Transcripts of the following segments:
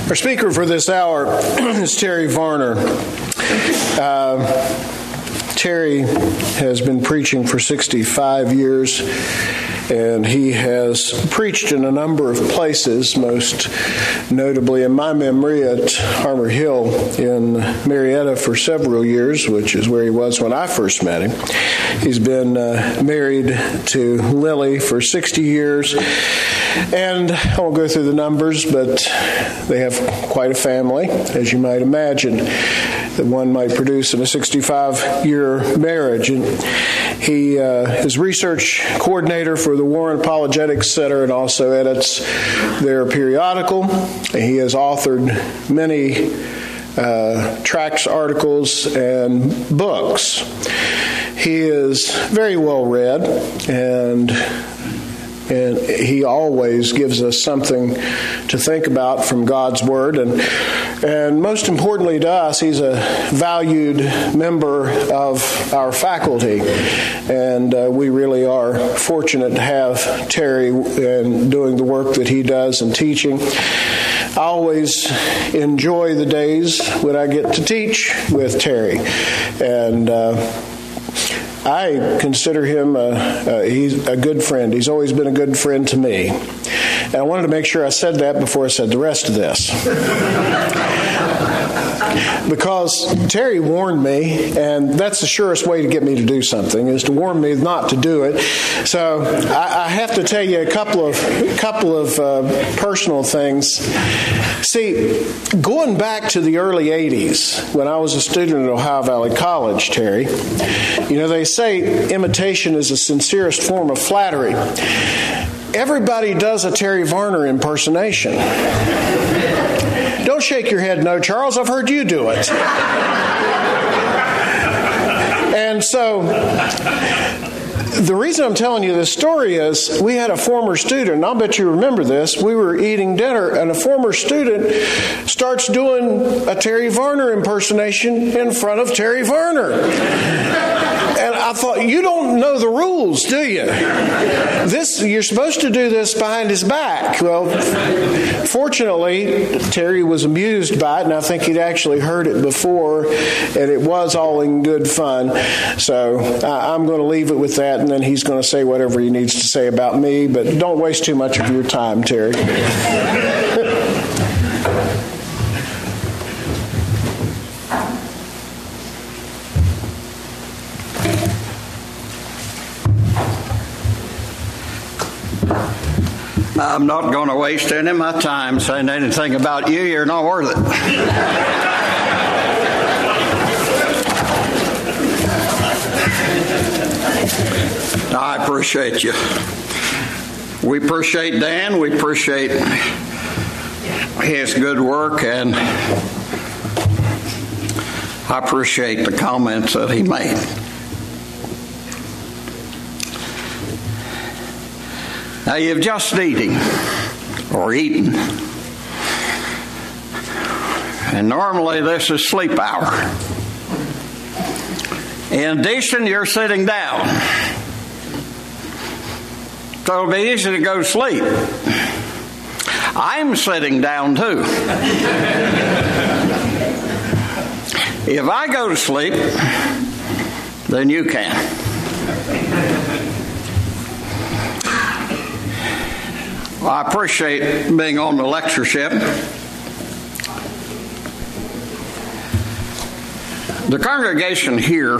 Our speaker for this hour is Terry Varner. Terry has been preaching for 65 years, and he has preached in a number of places, most notably in my memory at Harmar Hill in Marietta for several years, which is where he was when I first met him. He's been married to Lily for 60 years, and I won't go through the numbers, but they have quite a family, as you might imagine, that one might produce in a 65-year marriage. And he is research coordinator for the Warren Apologetics Center and also edits their periodical. He has authored many tracts, articles, and books. He is very well read, and he always gives us something to think about from God's Word. And most importantly to us, he's a valued member of our faculty. And we really are fortunate to have Terry and doing the work that he does in teaching. I always enjoy the days when I get to teach with Terry. And I consider him he's a good friend. He's always been a good friend to me. And I wanted to make sure I said that before I said the rest of this. Because Terry warned me, and that's the surest way to get me to do something, is to warn me not to do it. So I have to tell you a couple of personal things. See, going back to the early 80s, when I was a student at Ohio Valley College, Terry, they say imitation is the sincerest form of flattery. Everybody does a Terry Varner impersonation. Don't shake your head no, Charles. I've heard you do it. And so the reason I'm telling you this story is we had a former student, and I'll bet you remember this. We were eating dinner, and a former student starts doing a Terry Varner impersonation in front of Terry Varner. And I thought, you don't know the rules, do you? You're supposed to do this behind his back. Well, fortunately, Terry was amused by it, and I think he'd actually heard it before, and it was all in good fun. So I'm going to leave it with that, and then he's going to say whatever he needs to say about me, but don't waste too much of your time, Terry. I'm not going to waste any of my time saying anything about you. You're not worth it. I appreciate you. We appreciate Dan. We appreciate his good work, and I appreciate the comments that he made. Now, you've just eaten. And normally this is sleep hour. In addition, you're sitting down. So it'll be easy to go to sleep. I'm sitting down too. If I go to sleep, then you can. Well, I appreciate being on the lectureship. The congregation here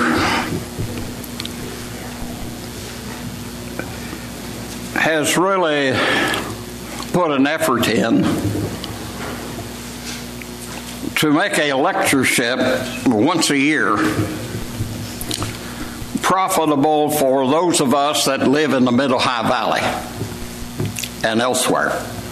has really put an effort in to make a lectureship once a year profitable for those of us that live in the Middle Ohio Valley and elsewhere.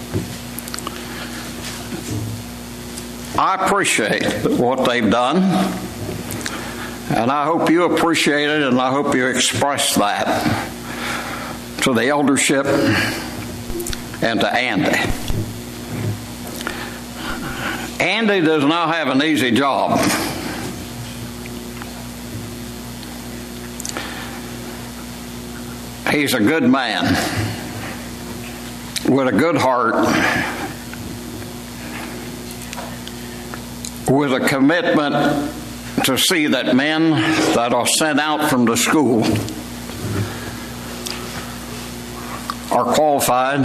I appreciate what they've done, and I hope you appreciate it, and I hope you express that to the eldership and to Andy. Andy does not have an easy job. He's a good man with a good heart with a commitment to see that men that are sent out from the school are qualified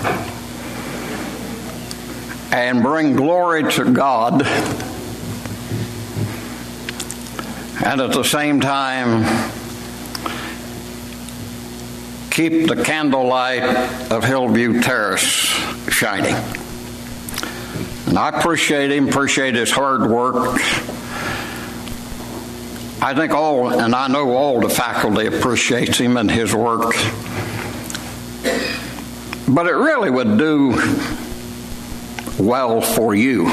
and bring glory to God, and at the same time keep the candlelight of Hillview Terrace shining. And I appreciate him, appreciate his hard work. I think I know all the faculty appreciates him and his work. But it really would do well for you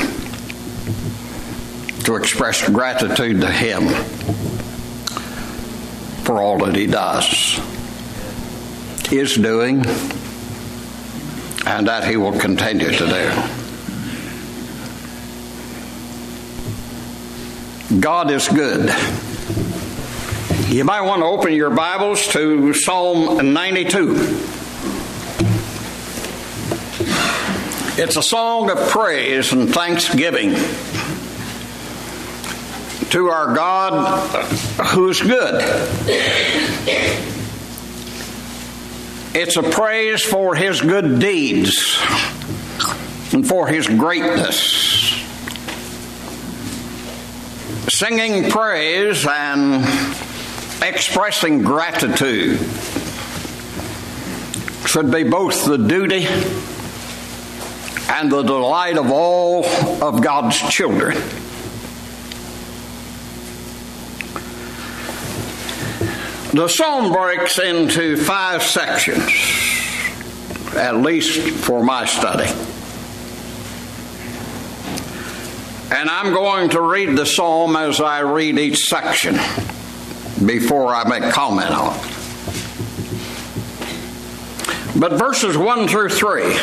to express gratitude to him for all that he does, is doing, and that he will continue to do. God is good. You might want to open your Bibles to Psalm 92. It's a song of praise and thanksgiving to our God who's good. It's a praise for his good deeds and for his greatness. Singing praise and expressing gratitude should be both the duty and the delight of all of God's children. The psalm breaks into 5 sections, at least for my study. And I'm going to read the psalm as I read each section before I make comment on it. But verses 1 through 3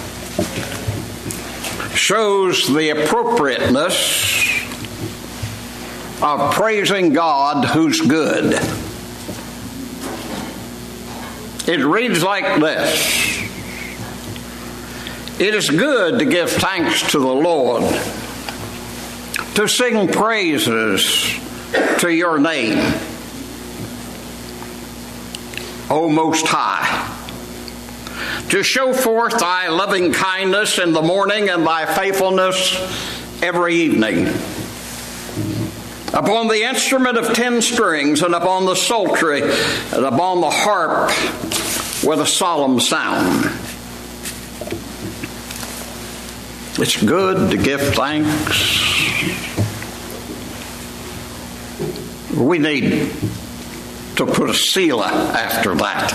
shows the appropriateness of praising God who's good. It reads like this: It is good to give thanks to the Lord, to sing praises to your name, O Most High, to show forth thy loving kindness in the morning and thy faithfulness every evening. Upon the instrument of 10 strings, and upon the psaltery, and upon the harp with a solemn sound. It's good to give thanks. We need to put a selah after that.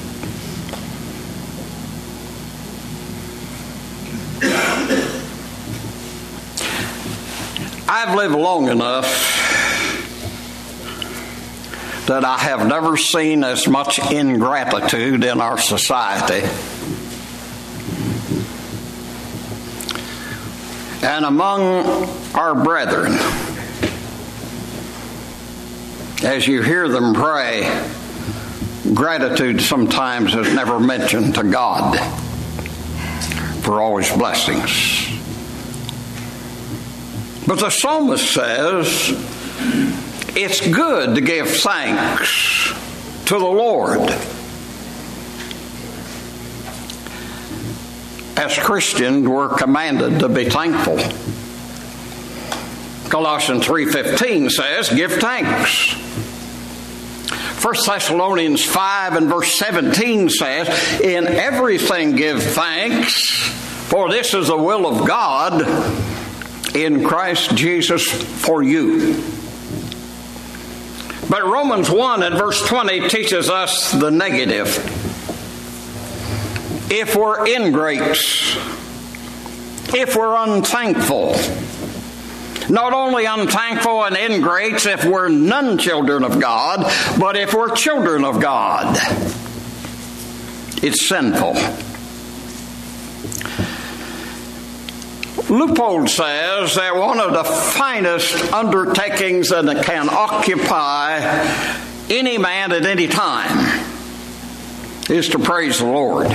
I've lived long enough that I have never seen as much ingratitude in our society and among our brethren. As you hear them pray, gratitude sometimes is never mentioned to God for all his blessings. But the psalmist says, it's good to give thanks to the Lord. As Christians, we're commanded to be thankful. Colossians 3:15 says, give thanks. 1 Thessalonians 5 and verse 17 says, in everything give thanks, for this is the will of God in Christ Jesus for you. But Romans 1 and verse 20 teaches us the negative. If we're ingrates, if we're unthankful, not only unthankful and ingrates if we're non-children of God, but if we're children of God, it's sinful. Leupold says that one of the finest undertakings that can occupy any man at any time is to praise the Lord,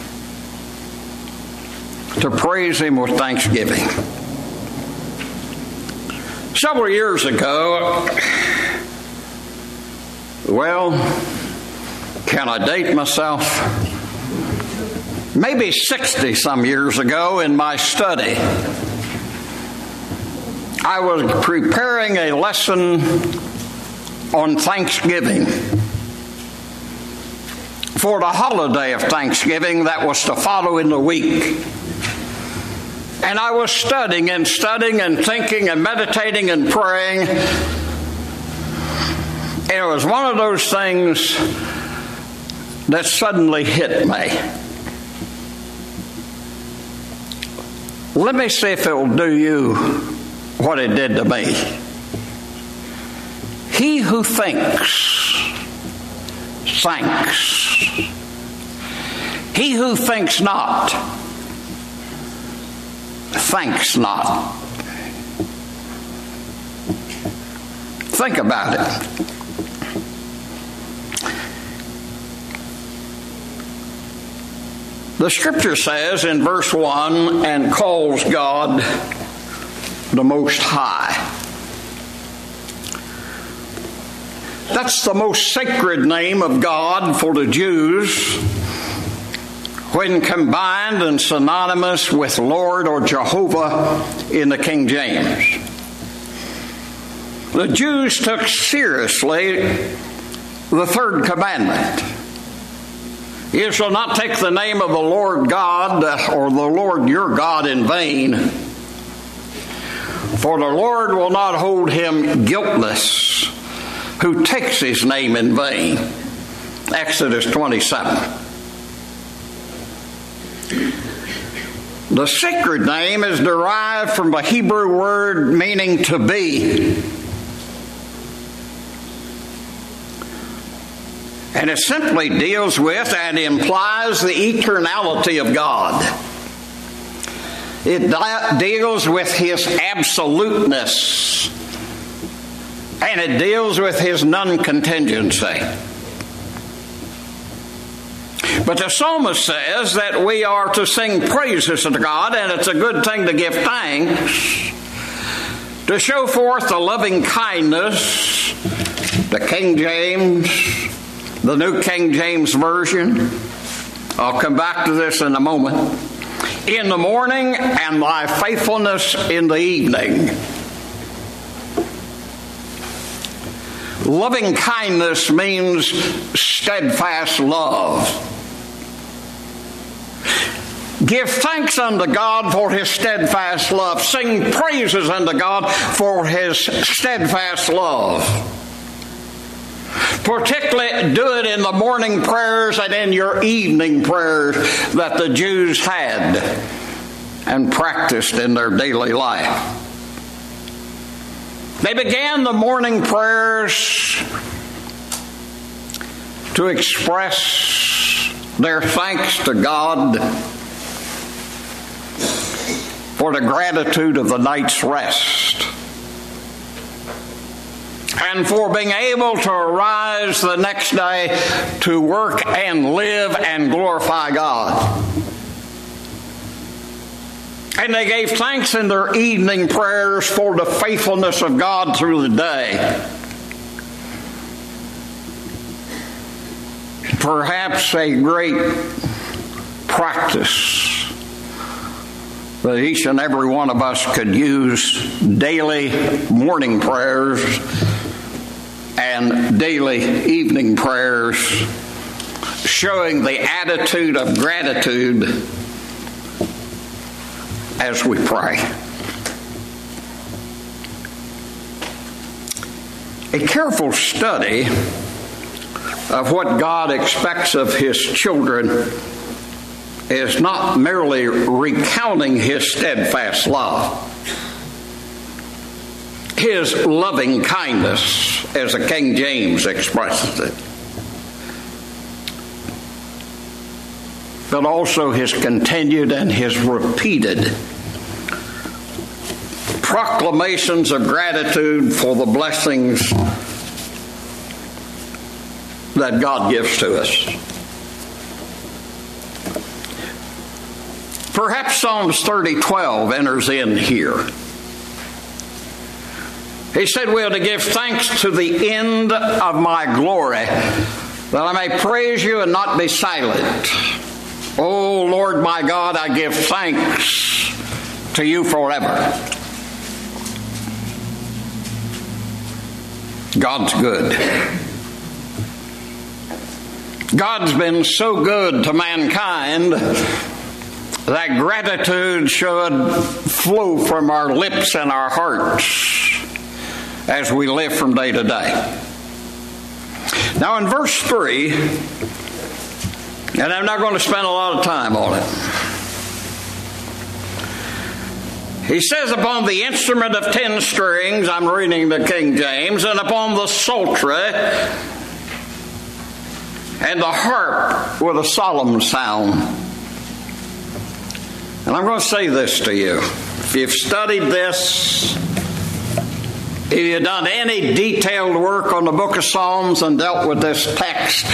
to praise him with thanksgiving. Several years ago, well, can I date myself? Maybe 60 some years ago in my study, I was preparing a lesson on Thanksgiving for the holiday of Thanksgiving that was to follow in the week. And I was studying and thinking and meditating and praying. And it was one of those things that suddenly hit me. Let me see if it will do you what it did to me. He who thinks, thanks. He who thinks not, thanks not. Think about it. The scripture says in verse 1, and calls God the Most High. That's the most sacred name of God for the Jews when combined and synonymous with Lord or Jehovah in the King James. The Jews took seriously the third commandment. You shall not take the name of the Lord God or the Lord your God in vain, for the Lord will not hold him guiltless who takes his name in vain. Exodus 27. The sacred name is derived from the Hebrew word meaning to be. And it simply deals with and implies the eternality of God. It deals with his absoluteness. And it deals with his non-contingency. But the psalmist says that we are to sing praises to God, and it's a good thing to give thanks, to show forth the loving kindness, the King James, the New King James Version. I'll come back to this in a moment. In the morning and thy faithfulness in the evening. Loving kindness means steadfast love. Give thanks unto God for his steadfast love. Sing praises unto God for his steadfast love. Particularly do it in the morning prayers and in your evening prayers that the Jews had and practiced in their daily life. They began the morning prayers to express their thanks to God for the gratitude of the night's rest, and for being able to arise the next day to work and live and glorify God. And they gave thanks in their evening prayers for the faithfulness of God through the day. Perhaps a great practice that each and every one of us could use daily morning prayers and daily evening prayers, showing the attitude of gratitude as we pray. A careful study of what God expects of his children is not merely recounting his steadfast love, his loving kindness, as the King James expresses it, but also his continued and his repeated proclamations of gratitude for the blessings that God gives to us. Perhaps Psalms 30:12 enters in here. He said we are to give thanks to the end of my glory, that I may praise you and not be silent. O Lord my God, I give thanks to you forever. God's good. God's been so good to mankind that gratitude should flow from our lips and our hearts as we live from day to day. Now in verse 3, and I'm not going to spend a lot of time on it, he says, upon the instrument of 10 strings, I'm reading the King James, and upon the psaltery and the harp with a solemn sound. And I'm going to say this to you. If you've studied this, if you've done any detailed work on the book of Psalms and dealt with this text,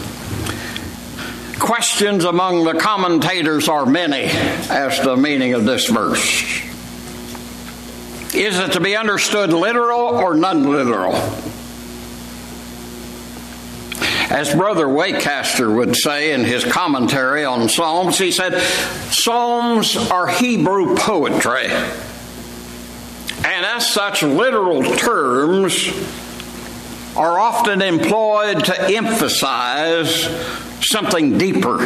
questions among the commentators are many as to the meaning of this verse. Is it to be understood literal or non-literal? As Brother Waycaster would say in his commentary on Psalms, he said, Psalms are Hebrew poetry. And as such, literal terms are often employed to emphasize something deeper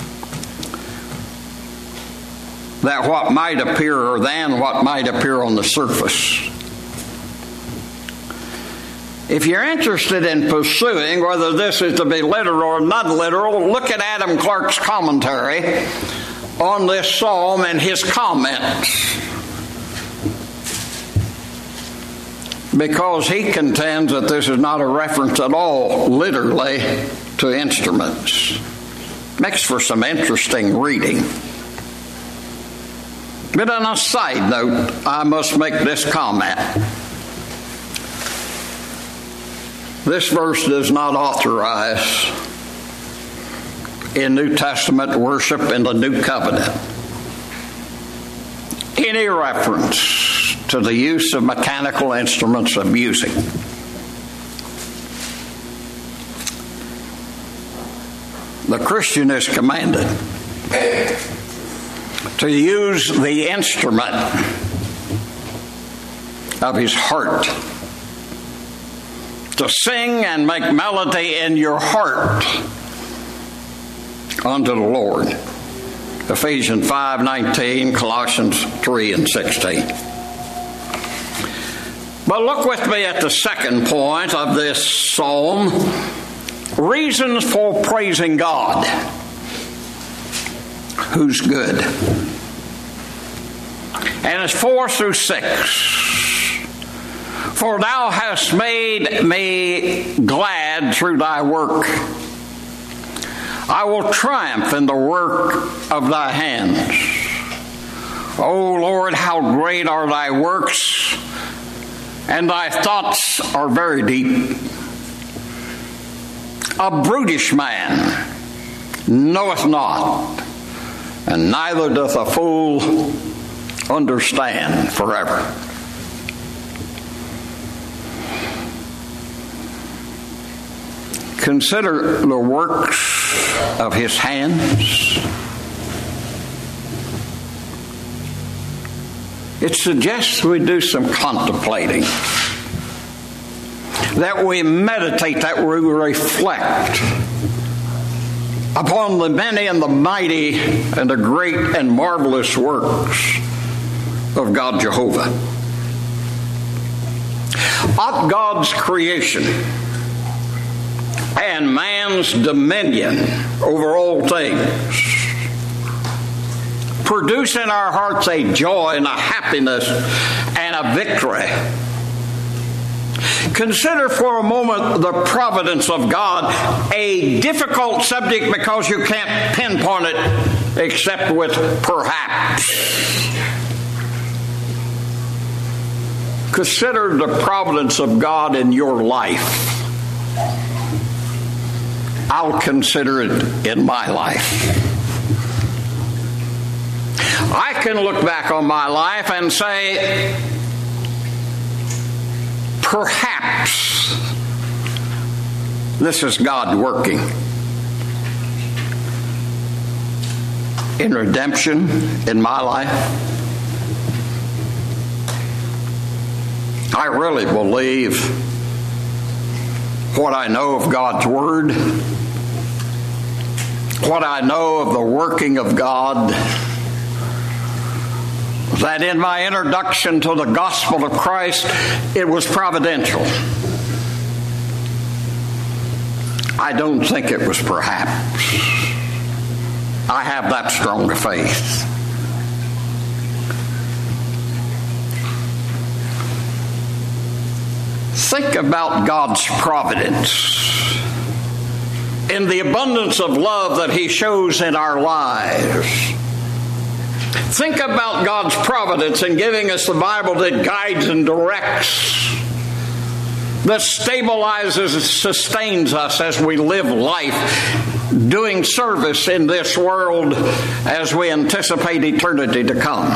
than what might appear on the surface. If you're interested in pursuing whether this is to be literal or non-literal, look at Adam Clarke's commentary on this psalm and his comments, because he contends that this is not a reference at all literally to instruments. Makes for some interesting reading. But on a side note, I must make this comment. This verse does not authorize in New Testament worship in the New Covenant any reference to the use of mechanical instruments of music. The Christian is commanded to use the instrument of his heart, to sing and make melody in your heart unto the Lord. Ephesians 5:19, Colossians 3:16. But look with me at the second point of this psalm, reasons for praising God, who's good. And it's 4 through 6. For thou hast made me glad through thy work. I will triumph in the work of thy hands. O Lord, how great are thy works, and thy thoughts are very deep. A brutish man knoweth not, and neither doth a fool understand forever. Consider the works of his hands. It suggests we do some contemplating, that we meditate, that we reflect upon the many and the mighty and the great and marvelous works of God Jehovah. Of God's creation and man's dominion over all things produce in our hearts a joy and a happiness and a victory. Consider for a moment the providence of God, a difficult subject because you can't pinpoint it except with perhaps. Consider the providence of God in your life. I'll consider it in my life. I can look back on my life and say, perhaps this is God working in redemption in my life. I really believe what I know of God's Word, what I know of the working of God, that in my introduction to the gospel of Christ, it was providential. I don't think it was perhaps. I have that strong faith. Think about God's providence in the abundance of love that He shows in our lives. Think about God's providence in giving us the Bible that guides and directs, that stabilizes and sustains us as we live life, doing service in this world as we anticipate eternity to come.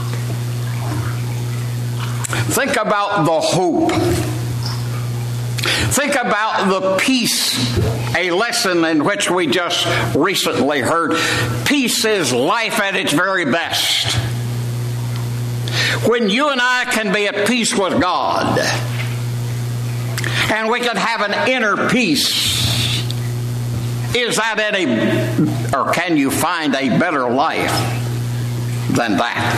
Think about the hope. Think about the peace, a lesson in which we just recently heard. Peace is life at its very best. When you and I can be at peace with God, and we can have an inner peace, is that or can you find a better life than that?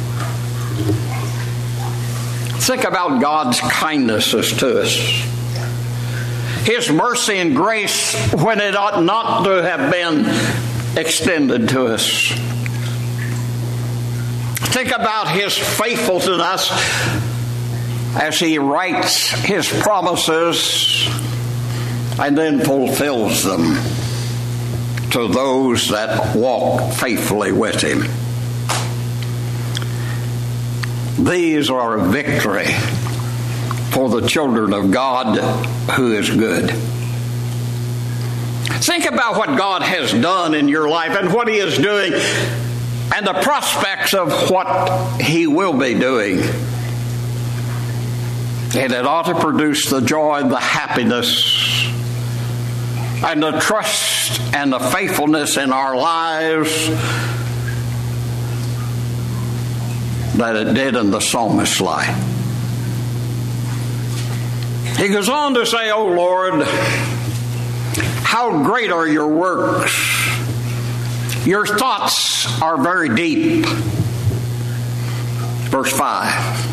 Think about God's kindnesses to us. His mercy and grace when it ought not to have been extended to us. Think about His faithfulness to us as He writes His promises and then fulfills them to those that walk faithfully with Him. These are a victory for the children of God who is good. Think about what God has done in your life and what He is doing and the prospects of what He will be doing. And it ought to produce the joy and the happiness and the trust and the faithfulness in our lives that it did in the psalmist's life. He goes on to say, "O Lord, how great are your works. Your thoughts are very deep." Verse 5.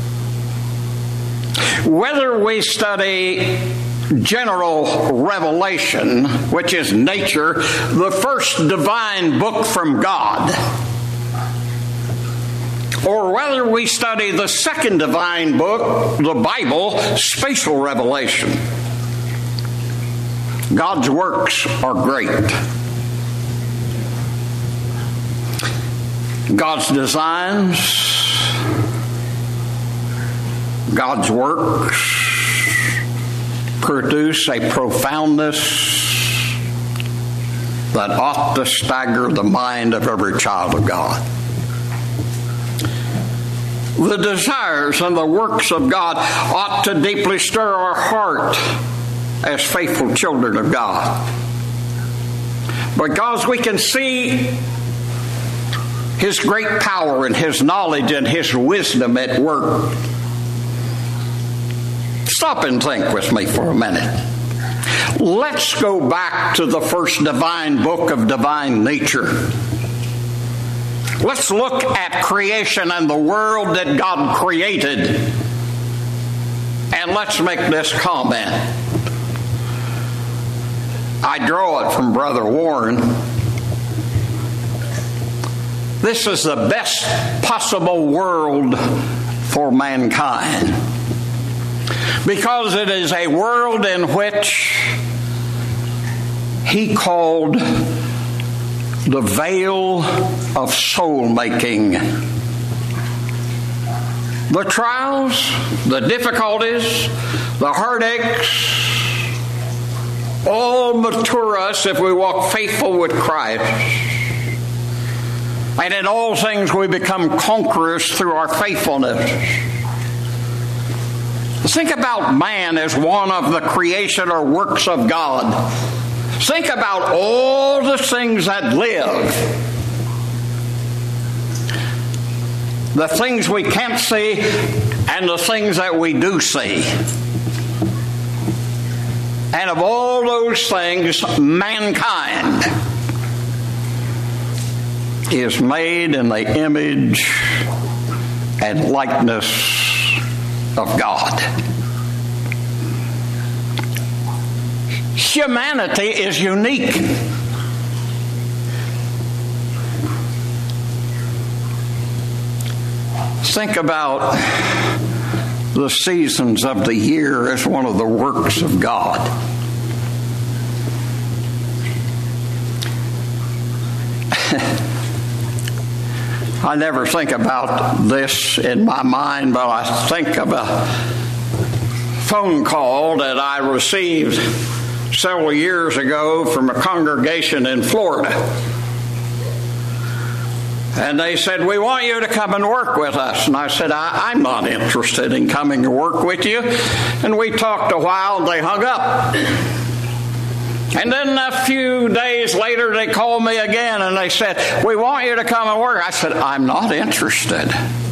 Whether we study general revelation, which is nature, the first divine book from God, or whether we study the second divine book, the Bible, spatial revelation, God's works are great. God's designs, God's works produce a profoundness that ought to stagger the mind of every child of God. The desires and the works of God ought to deeply stir our heart as faithful children of God, because we can see His great power and His knowledge and His wisdom at work. Stop and think with me for a minute. Let's go back to the first divine book of divine nature. Let's look at creation and the world that God created. And let's make this comment. I draw it from Brother Warren. This is the best possible world for mankind, because it is a world in which He called the veil of soul making. The trials, the difficulties, the heartaches, all mature us if we walk faithful with Christ. And in all things we become conquerors through our faithfulness. Think about man as one of the creation or works of God. Think about all the things that live. The things we can't see and the things that we do see. And of all those things, mankind is made in the image and likeness of God. Humanity is unique. Think about the seasons of the year as one of the works of God. I never think about this in my mind, but I think of a phone call that I received several years ago from a congregation in Florida. And they said, "We want you to come and work with us." And I said, I'm not interested in coming to work with you. And we talked a while and they hung up. And then a few days later they called me again and they said, "We want you to come and work." I said, "I'm not interested."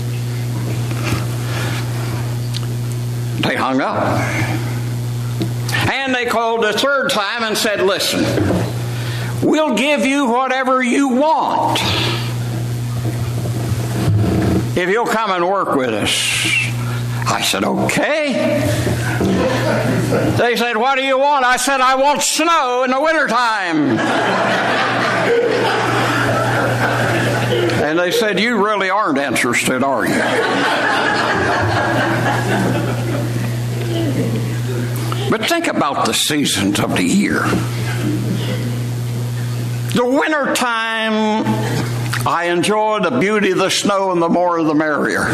They hung up. And they called the third time and said, "Listen, we'll give you whatever you want if you'll come and work with us." I said, "Okay." They said, "What do you want?" I said, "I want snow in the wintertime." And they said, "You really aren't interested, are you?" But think about the seasons of the year. The wintertime, I enjoy the beauty of the snow, and the more the merrier.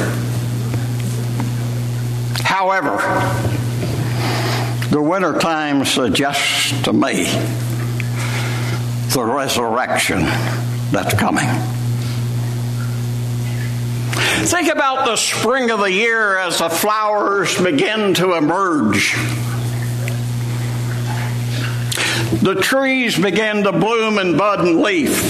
However, the wintertime suggests to me the resurrection that's coming. Think about the spring of the year as the flowers begin to emerge. The trees begin to bloom and bud and leaf.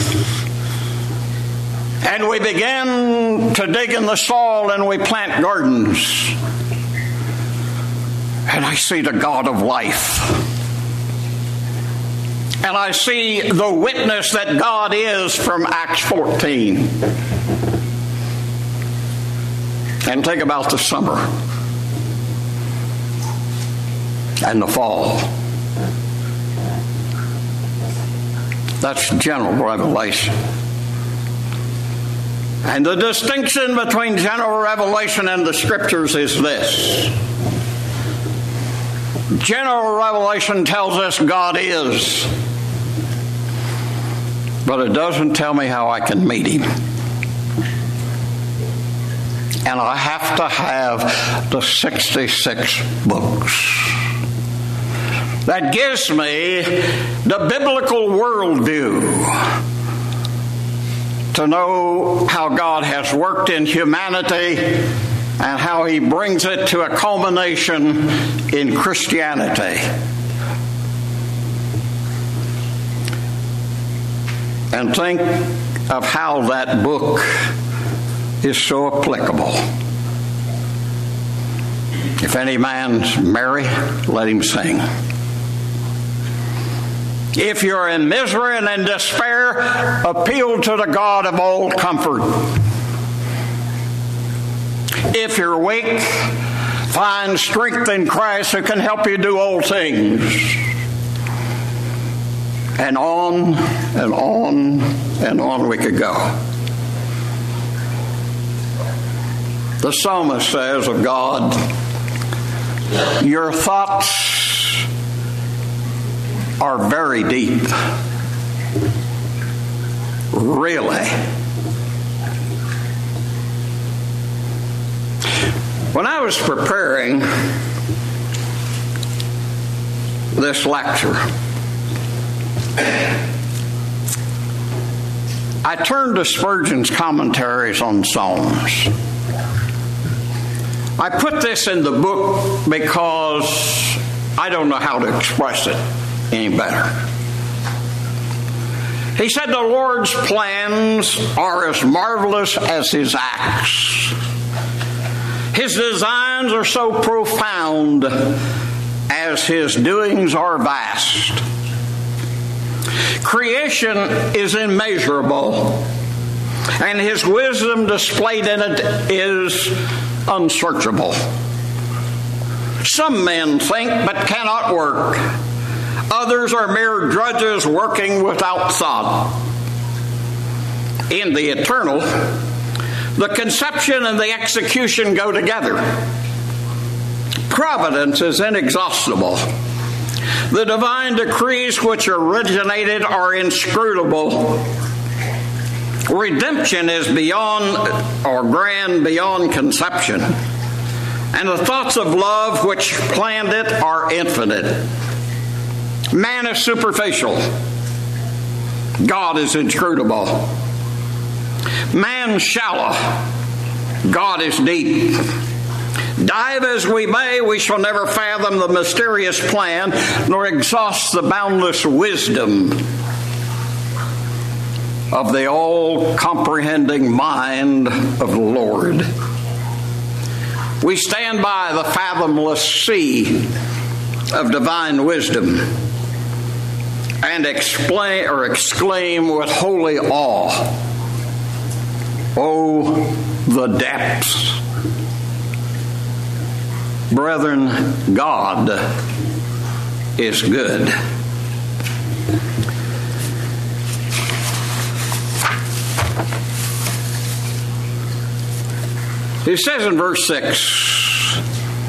And we begin to dig in the soil and we plant gardens. And I see the God of life. And I see the witness that God is from Acts 14. And think about the summer and the fall. That's general revelation. And the distinction between general revelation and the scriptures is this. General revelation tells us God is, but it doesn't tell me how I can meet Him. And I have to have the 66 books. That gives me the biblical worldview to know how God has worked in humanity and how He brings it to a culmination in Christianity. And think of how that book is so applicable. If any man's merry, let him sing. If you're in misery and in despair, appeal to the God of all comfort. If you're weak, find strength in Christ who can help you do all things. And on and on and on we could go. The psalmist says of God, "Your thoughts are very deep." Really. When I was preparing this lecture, I turned to Spurgeon's commentaries on Psalms. I put this in the book because I don't know how to express it any better. He said the Lord's plans are as marvelous as His acts. His designs are so profound as His doings are vast. Creation is immeasurable, and His wisdom displayed in it is unsearchable. Some men think but cannot work. Others are mere drudges working without thought. In the eternal, the conception and the execution go together. Providence is inexhaustible. The divine decrees which originated are inscrutable. Redemption is beyond or grand beyond conception. And the thoughts of love which planned it are infinite. Man is superficial. God is inscrutable. Man shallow. God is deep. Dive as we may, we shall never fathom the mysterious plan, nor exhaust the boundless wisdom of the all-comprehending mind of the Lord. We stand by the fathomless sea of divine wisdom and exclaim with holy awe, "Oh, the depths!" Brethren, God is good. He says in verse 6,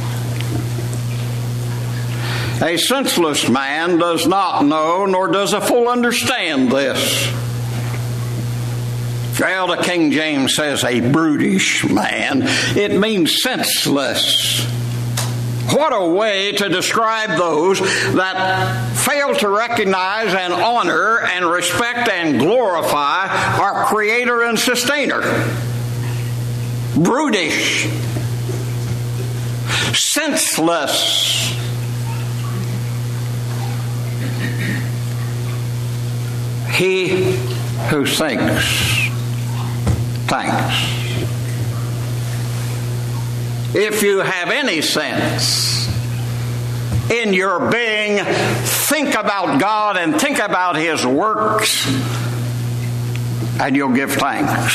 "A senseless man does not know, nor does a fool understand this." Well, the King James says a brutish man. It means senseless. What a way to describe those that fail to recognize and honor and respect and glorify our Creator and Sustainer. Brutish. Senseless. He who thinks. If you have any sense in your being, think about God and think about His works, and you'll give thanks.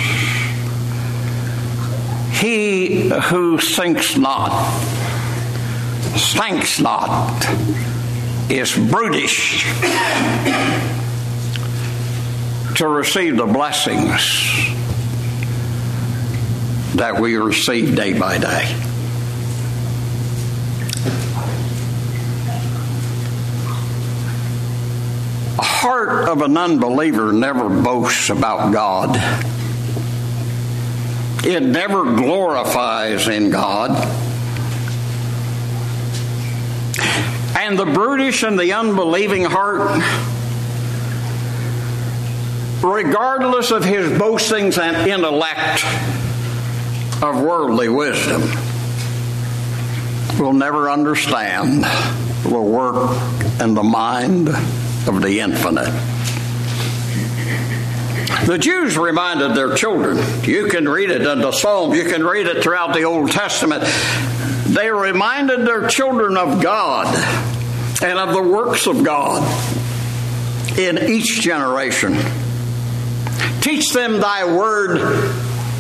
He who thinks not, is brutish to receive the blessings that we receive day by day. The heart of an unbeliever never boasts about God. It never glorifies in God. And the brutish and the unbelieving heart, regardless of his boastings and intellect of worldly wisdom, will never understand the work and the mind of the infinite. The Jews reminded their children, you can read it in the Psalms, you can read it throughout the Old Testament, they reminded their children of God and of the works of God in each generation. Teach them thy word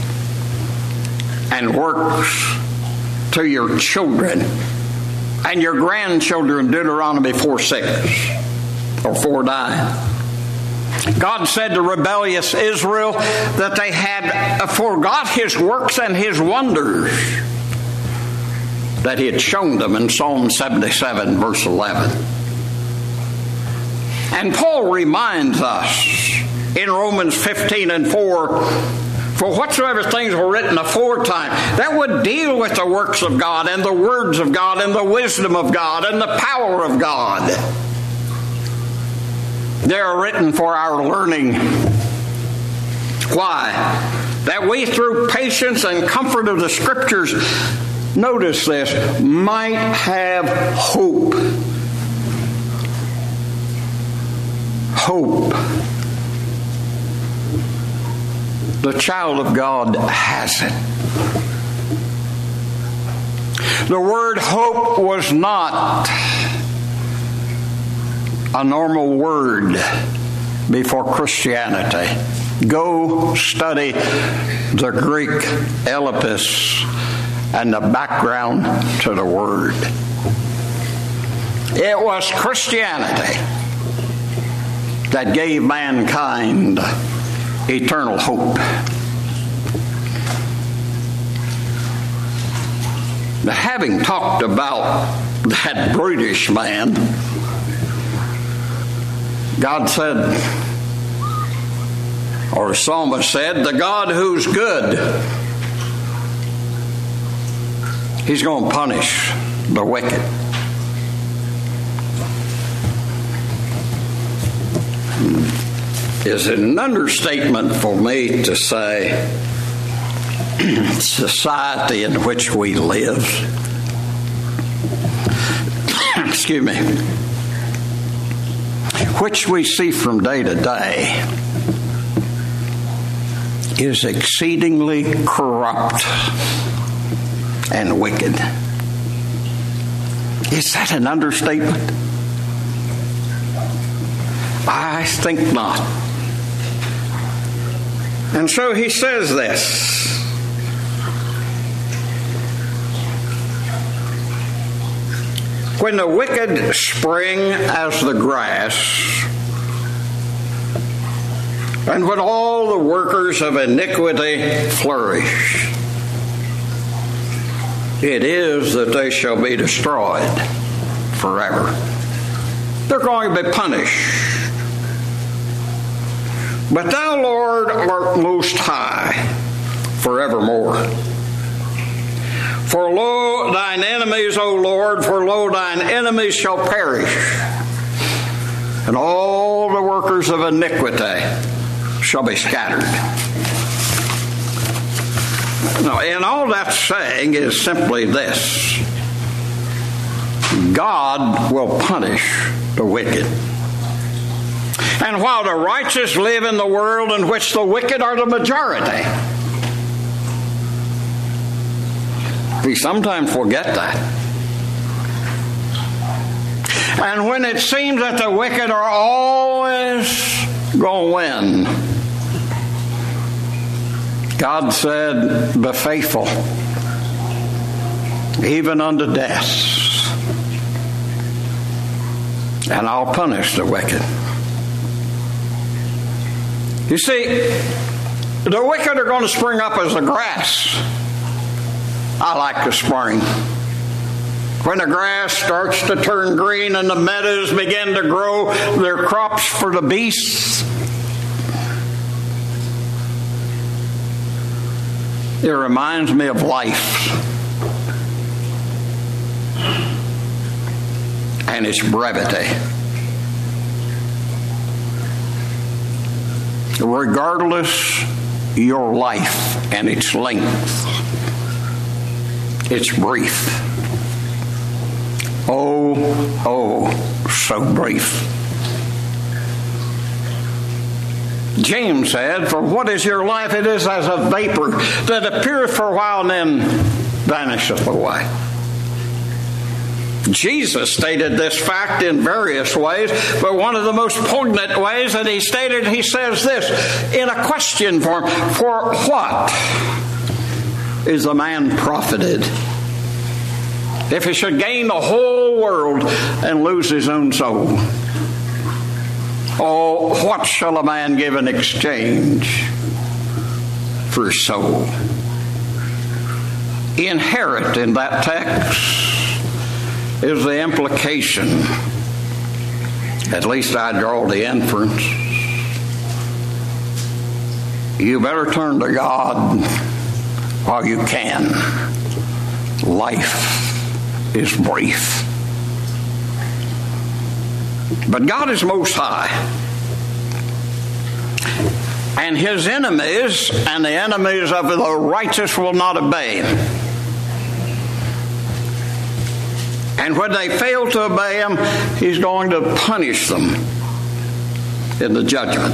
and works to your children and your grandchildren, Deuteronomy 4:6 or 4:9. God said to rebellious Israel that they had forgot His works and His wonders that He had shown them in Psalm 77, verse 11. And Paul reminds us in Romans 15:4, for whatsoever things were written aforetime, that would deal with the works of God and the words of God and the wisdom of God and the power of God. They are written for our learning. Why? That we through patience and comfort of the Scriptures notice this, might have hope. Hope. The child of God has it. The word hope was not a normal word before Christianity. Go study the Greek elepis and the background to the word. It was Christianity that gave mankind eternal hope. Now, having talked about that brutish man, God said, or the psalmist said, the God who's good, He's going to punish the wicked. Is it an understatement for me to say society in which we live, excuse me, which we see from day to day, is exceedingly corrupt and wicked? Is that an understatement? I think not. And so he says this. When the wicked spring as the grass, and when all the workers of iniquity flourish, it is that they shall be destroyed forever. They're going to be punished. But thou, Lord, art most high forevermore. For lo, thine enemies, O Lord, for lo, thine enemies shall perish, and all the workers of iniquity shall be scattered. Now, and all that's saying is simply this: God will punish the wicked. And while the righteous live in the world in which the wicked are the majority, we sometimes forget that. And when it seems that the wicked are always going to win, God said, be faithful, even unto death, and I'll punish the wicked. You see, the wicked are going to spring up as the grass. I like the spring. When the grass starts to turn green and the meadows begin to grow their crops for the beasts, it reminds me of life and its brevity. Regardless your life and its length, it's brief. Oh, so brief. James said, for what is your life? It is as a vapor that appeareth for a while and then vanisheth away. Jesus stated this fact in various ways, but one of the most poignant ways that he says this in a question form: for what is a man profited if he should gain the whole world and lose his own soul? Oh, what shall a man give in exchange for his soul? Inherent in that text is the implication, at least I draw the inference, you better turn to God while you can. Life is brief. But God is most high, and his enemies and the enemies of the righteous will not obey him. And when they fail to obey him, he's going to punish them in the judgment.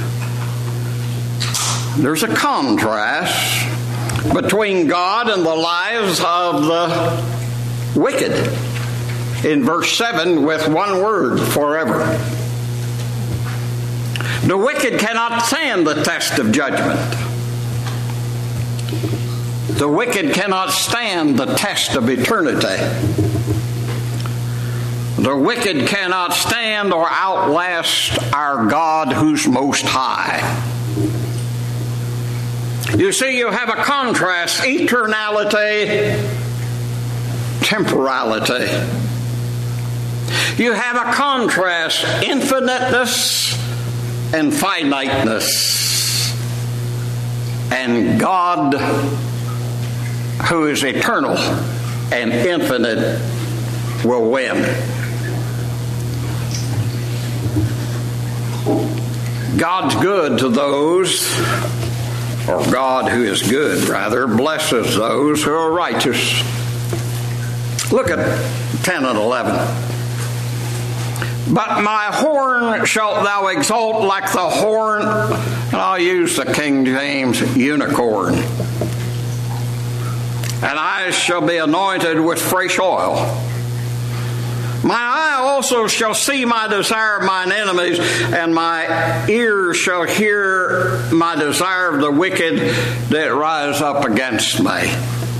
There's a contrast between God and the lives of the wicked. In verse 7, with one word, forever. The wicked cannot stand the test of judgment. The wicked cannot stand the test of eternity. The wicked cannot stand or outlast our God who's most high. You see, you have a contrast, eternality, temporality. You have a contrast, infiniteness and finiteness. And God, who is eternal and infinite, will win. God's good to those, or God who is good, rather, blesses those who are righteous. Look at 10 and 11. But my horn shalt thou exalt like the horn, and I'll use the King James, unicorn. And I shall be anointed with fresh oil. My eye also shall see my desire of mine enemies, and my ears shall hear my desire of the wicked that rise up against me.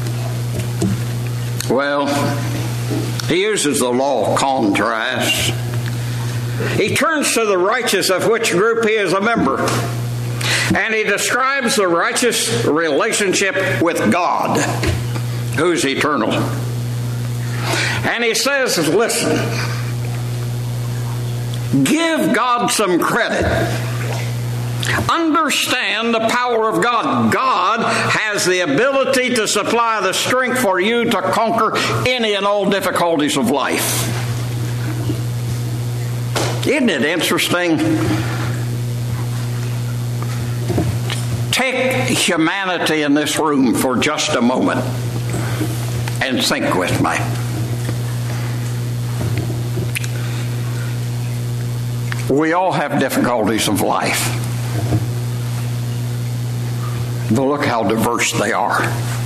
Well, he uses the law of contrast. He turns to the righteous, of which group he is a member. And he describes the righteous relationship with God, who's eternal. And he says, listen, give God some credit. Understand the power of God. God has the ability to supply the strength for you to conquer any and all difficulties of life. Isn't it interesting? Take humanity in this room for just a moment and think with me. We all have difficulties of life. But look how diverse they are.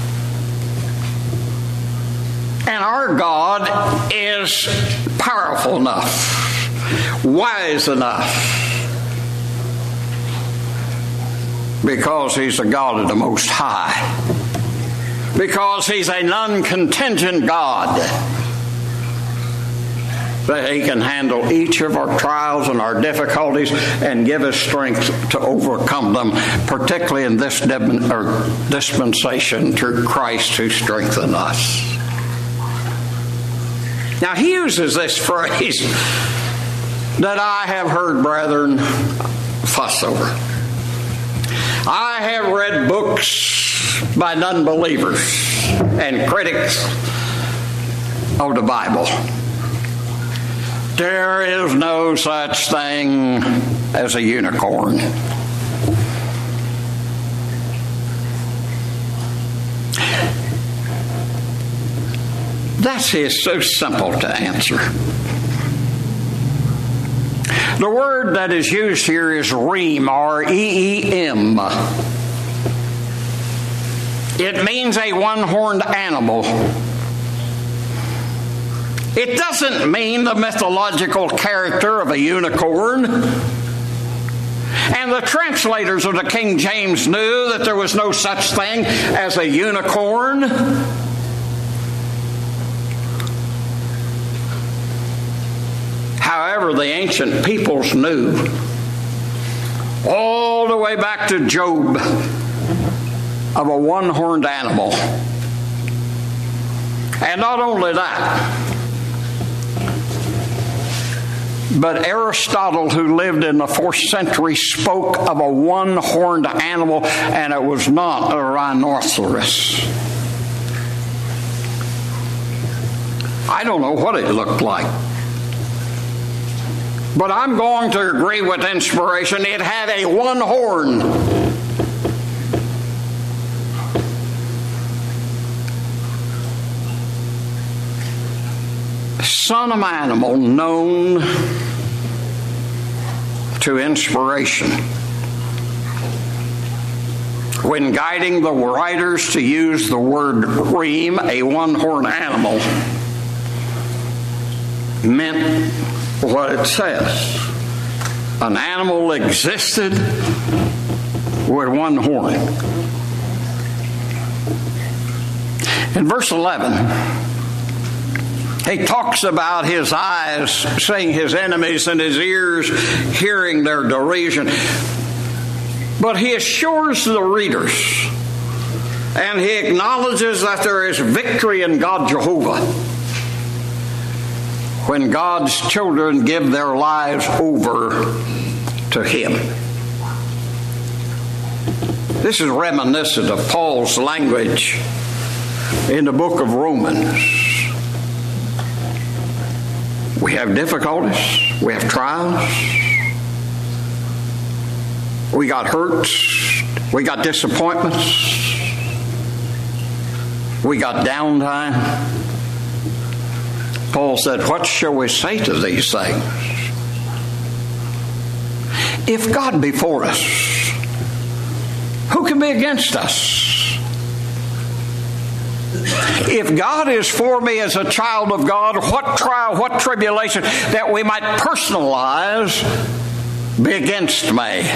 And our God is powerful enough, wise enough, because he's the God of the Most High, because he's a non-contingent God, that he can handle each of our trials and our difficulties and give us strength to overcome them, particularly in this dispensation through Christ who strengthened us. Now he uses this phrase that I have heard brethren fuss over. I have read books by non-believers and critics of the Bible. There is no such thing as a unicorn. That is so simple to answer. The word that is used here is reem, R-E-E-M. It means a one-horned animal. It doesn't mean the mythological character of a unicorn. And the translators of the King James knew that there was no such thing as a unicorn. However, the ancient peoples knew, all the way back to Job, of a one-horned animal. And not only that, but Aristotle, who lived in the 4th century, spoke of a one-horned animal, and it was not a rhinoceros. I don't know what it looked like. But I'm going to agree with inspiration. It had a one horn. son of animal known to inspiration when guiding the writers to use the word reem, a one-horned animal, meant what it says. An animal existed with one horn. In verse 11, he talks about his eyes seeing his enemies and his ears hearing their derision. But he assures the readers and he acknowledges that there is victory in God Jehovah when God's children give their lives over to Him. This is reminiscent of Paul's language in the book of Romans. We have difficulties, we have trials, we got hurts, we got disappointments, we got downtime. Paul said, what shall we say to these things? If God be for us, who can be against us? If God is for me as a child of God, what trial, what tribulation that we might personalize be against me?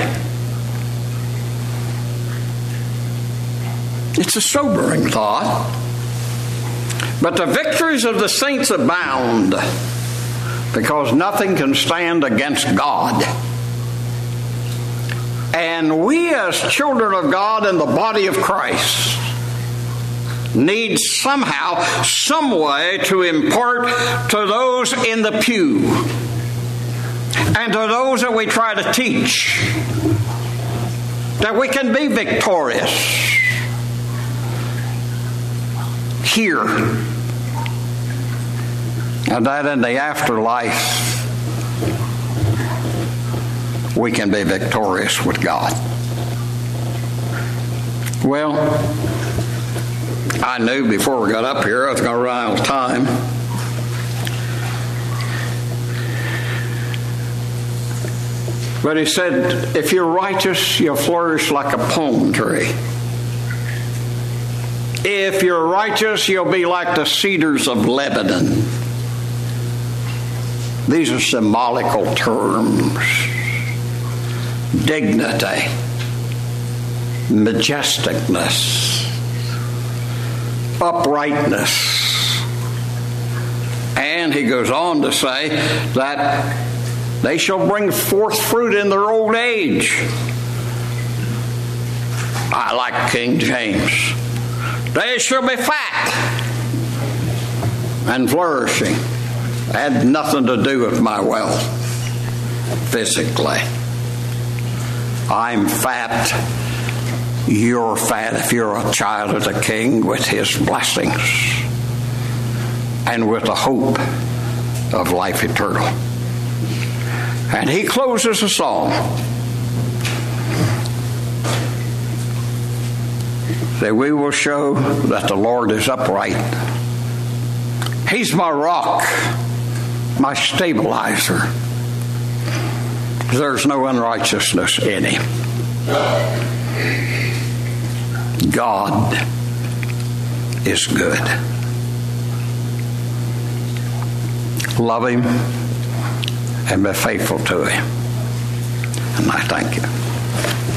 It's a sobering thought. But the victories of the saints abound because nothing can stand against God. And we as children of God in the body of Christ need somehow, some way to impart to those in the pew and to those that we try to teach that we can be victorious here, and that in the afterlife we can be victorious with God. Well, I knew before we got up here I was going to run out of time. But he said, if you're righteous, you'll flourish like a palm tree. If you're righteous, you'll be like the cedars of Lebanon. These are symbolical terms. Dignity, majesticness, uprightness. And he goes on to say that they shall bring forth fruit in their old age. I like King James. They shall be fat and flourishing. Had nothing to do with my wealth physically. I'm fat. You're fat if you're a child of the King with His blessings and with the hope of life eternal. And he closes the song. That we will show that the Lord is upright. He's my rock, my stabilizer. There's no unrighteousness in Him. God is good. Love Him and be faithful to Him. And I thank you.